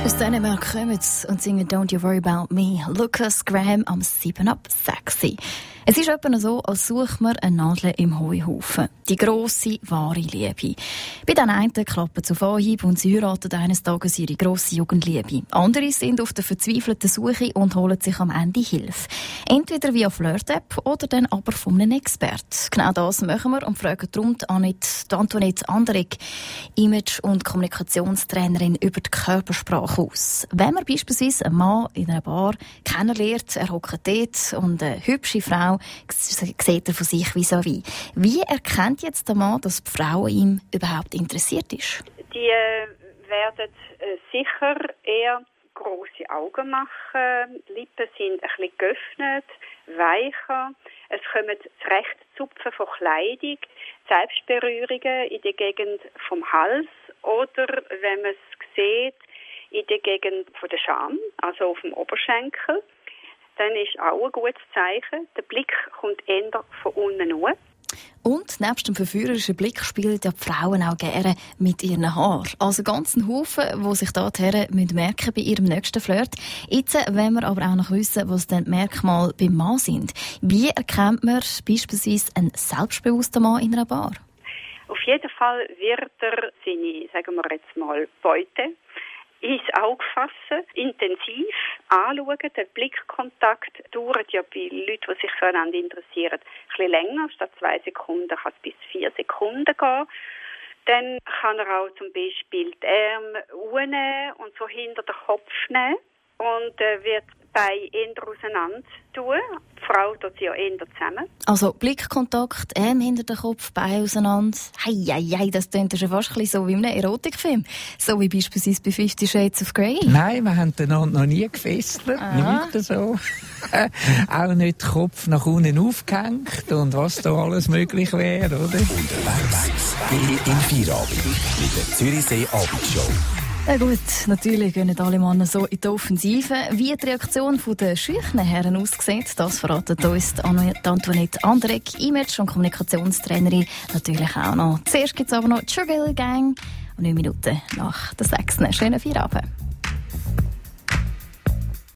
Aus Dänemark kommen und singen «Don't You Worry About Me». Lucas Graham am 7 ab sexy. Es ist etwa so, als sucht man eine Nadel im Heuhaufen. Die grosse, wahre Liebe. Bei den einen klappt es auf Anhieb und sie heiraten eines Tages ihre grosse Jugendliebe. Andere sind auf der verzweifelten Suche und holen sich am Ende Hilfe. Entweder via Flirt-App oder dann aber von einem Experten. Genau das machen wir und fragen darum Antoinette Anderegg, Image- und Kommunikationstrainerin, über die Körpersprache aus. Wenn man beispielsweise einen Mann in einer Bar kennenlernt, er hockt dort und eine hübsche Frau sieht er von sich vis-à-vis. Wie erkennt jetzt der Mann, dass die Frau an ihm überhaupt interessiert ist? Die werden sicher eher grosse Augen machen, die Lippen sind ein bisschen geöffnet, weicher, es kommen das rechte Zupfen von Kleidung, Selbstberührungen in der Gegend vom Hals oder, wenn man es sieht, in der Gegend von der Scham, also auf dem Oberschenkel. Dann ist auch ein gutes Zeichen. Der Blick kommt eher von unten hoch. Und nebst dem verführerischen Blick spielen ja die Frauen auch gerne mit ihren Haaren. Also ganz ein Haufen, die sich da die Herren merken bei ihrem nächsten Flirt. Jetzt wollen wir aber auch noch wissen, was denn die Merkmale beim Mann sind. Wie erkennt man beispielsweise einen selbstbewussten Mann in einer Bar? Auf jeden Fall wird er seine, sagen wir jetzt mal, Beute ins Auge fassen, intensiv anschauen. Der Blickkontakt dauert ja bei Leuten, die sich füreinander interessieren, ein bisschen länger. Statt 2 Sekunden kann es bis 4 Sekunden gehen. Dann kann er auch zum Beispiel die Arme unten und so hinter den Kopf nehmen und wird bei eher auseinander tun. Die Frau tut sie ja eher zusammen. Also Blickkontakt, hinter den Kopf, Beine auseinander. Hei, das klingt schon fast ein bisschen so wie in einem Erotikfilm. So wie beispielsweise bei 50 Shades of Grey. Nein, wir haben den noch nie gefesselt. Nicht so. Auch nicht den Kopf nach unten aufgehängt und was da alles möglich wäre, oder? Unterwegs im Feierabend mit der Zürichsee Abendshow. Ja gut, natürlich gehen nicht alle Männer so in die Offensive. Wie die Reaktion der schüchternen Herren aussieht, das verratet uns Antoinette Anderegg, Image- und Kommunikationstrainerin, natürlich auch noch. Zuerst gibt es aber noch die Sugar Gang, 9 Minuten nach der 6. Schönen Feierabend.